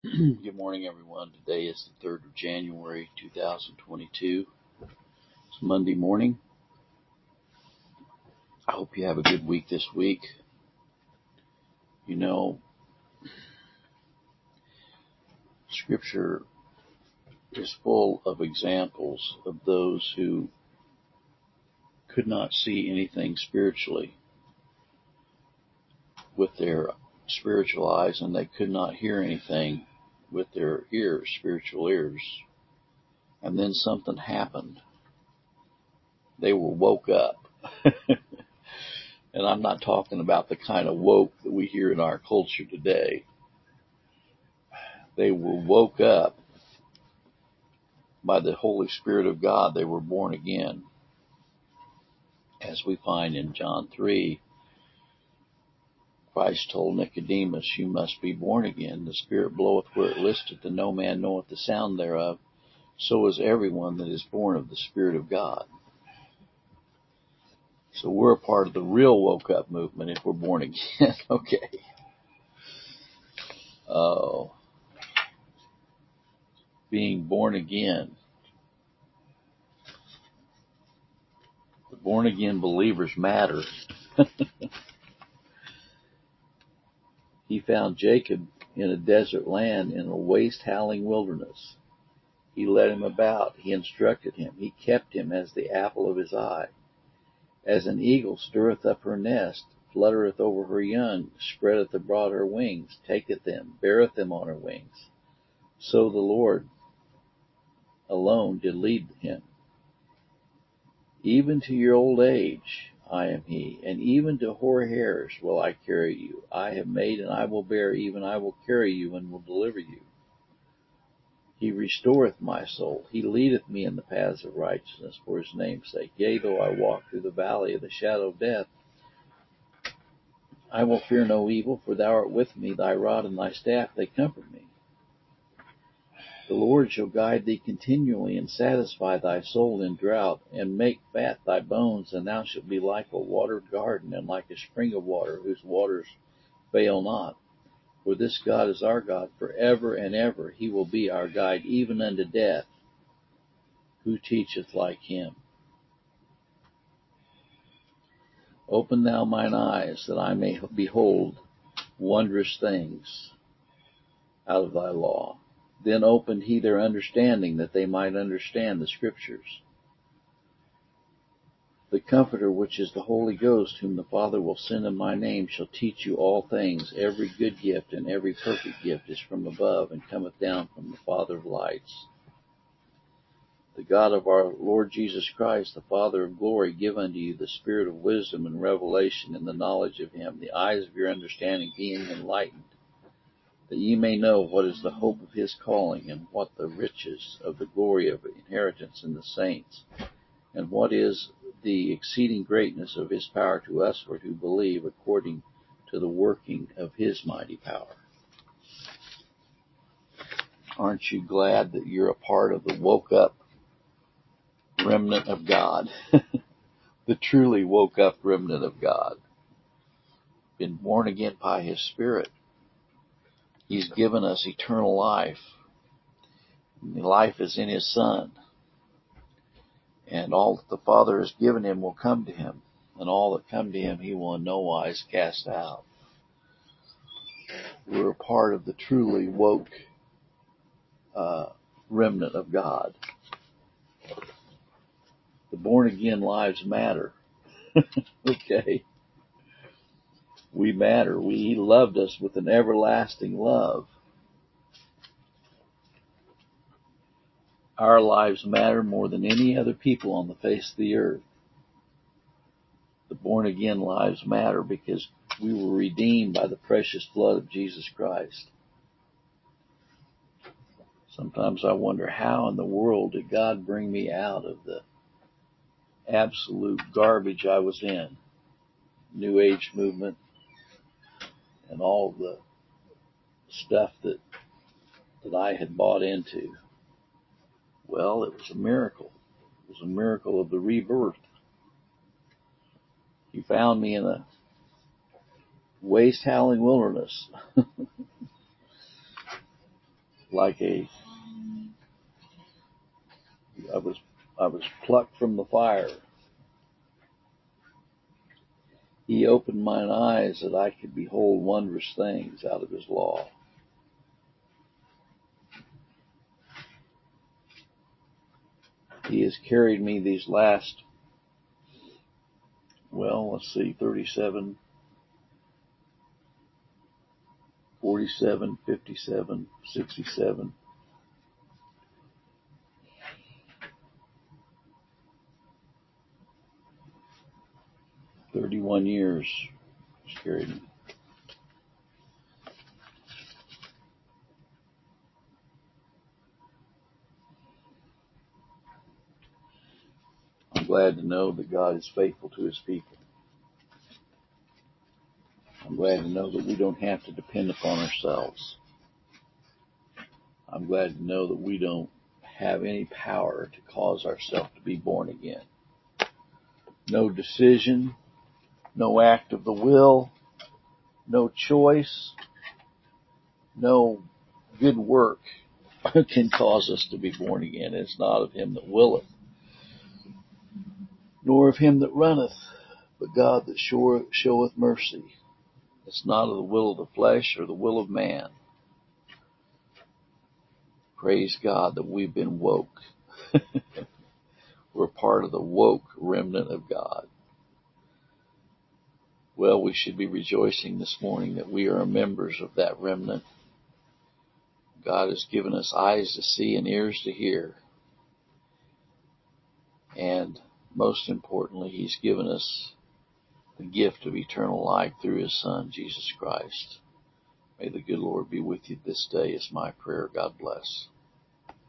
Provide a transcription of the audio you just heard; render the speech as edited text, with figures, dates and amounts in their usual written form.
Good morning, everyone. Today is the 3rd of January, 2022. It's Monday morning. I hope you have a good week this week. You know, Scripture is full of examples of those who could not see anything spiritually with their spiritual eyes, and they could not hear anything with their ears, spiritual ears. And then something happened. They were woke up. And I'm not talking about the kind of woke that we hear in our culture today. They were woke up by the Holy Spirit of God. They were born again. As we find in John 3, Christ told Nicodemus, "You must be born again. The Spirit bloweth where it listeth, and no man knoweth the sound thereof. So is everyone that is born of the Spirit of God." So we're a part of the real woke up movement if we're born again. Okay. Oh, being born again. The born again believers matter. He found Jacob in a desert land, in a waste howling wilderness. He led him about, he instructed him, he kept him as the apple of his eye. As an eagle stirreth up her nest, fluttereth over her young, spreadeth abroad her wings, taketh them, beareth them on her wings. So the Lord alone did lead him. Even to your old age I am he, and even to hoar hairs will I carry you. I have made and I will bear, even I will carry you and will deliver you. He restoreth my soul. He leadeth me in the paths of righteousness for his name's sake. Yea, though I walk through the valley of the shadow of death, I will fear no evil, for thou art with me. Thy rod and thy staff, they comfort me. The Lord shall guide thee continually, and satisfy thy soul in drought, and make fat thy bones, and thou shalt be like a watered garden, and like a spring of water, whose waters fail not. For this God is our God forever and ever. He will be our guide even unto death. Who teacheth like him? Open thou mine eyes, that I may behold wondrous things out of thy law. Then opened he their understanding, that they might understand the Scriptures. The Comforter, which is the Holy Ghost, whom the Father will send in my name, shall teach you all things. Every good gift and every perfect gift is from above, and cometh down from the Father of lights. The God of our Lord Jesus Christ, the Father of glory, give unto you the spirit of wisdom and revelation in the knowledge of him, the eyes of your understanding being enlightened, that ye may know what is the hope of his calling, and what the riches of the glory of inheritance in the saints, and what is the exceeding greatness of his power to us who believe, according to the working of his mighty power. Aren't you glad that you're a part of the woke up remnant of God? The truly woke up remnant of God. Been born again by his Spirit. He's given us eternal life. Life is in his Son. And all that the Father has given him will come to him. And all that come to him he will in no wise cast out. We're a part of the truly woke remnant of God. The born again lives matter. Okay. We matter. He loved us with an everlasting love. Our lives matter more than any other people on the face of the earth. The born again lives matter because we were redeemed by the precious blood of Jesus Christ. Sometimes I wonder, how in the world did God bring me out of the absolute garbage I was in? New Age movement and all the stuff that I had bought into. Well, it was a miracle. It was a miracle of the rebirth. He found me in a waste howling wilderness. I was plucked from the fire. He opened mine eyes that I could behold wondrous things out of his law. He has carried me these last, 37, 47, 57, 67. 31 years he's carried me. I'm glad to know that God is faithful to his people. I'm glad to know that we don't have to depend upon ourselves. I'm glad to know that we don't have any power to cause ourselves to be born again. No decision, no act of the will, no choice, no good work can cause us to be born again. It's not of him that willeth, nor of him that runneth, but God that showeth mercy. It's not of the will of the flesh or the will of man. Praise God that we've been woke. We're part of the woke remnant of God. Well, we should be rejoicing this morning that we are members of that remnant. God has given us eyes to see and ears to hear. And most importantly, he's given us the gift of eternal life through his Son, Jesus Christ. May the good Lord be with you this day is my prayer. God bless.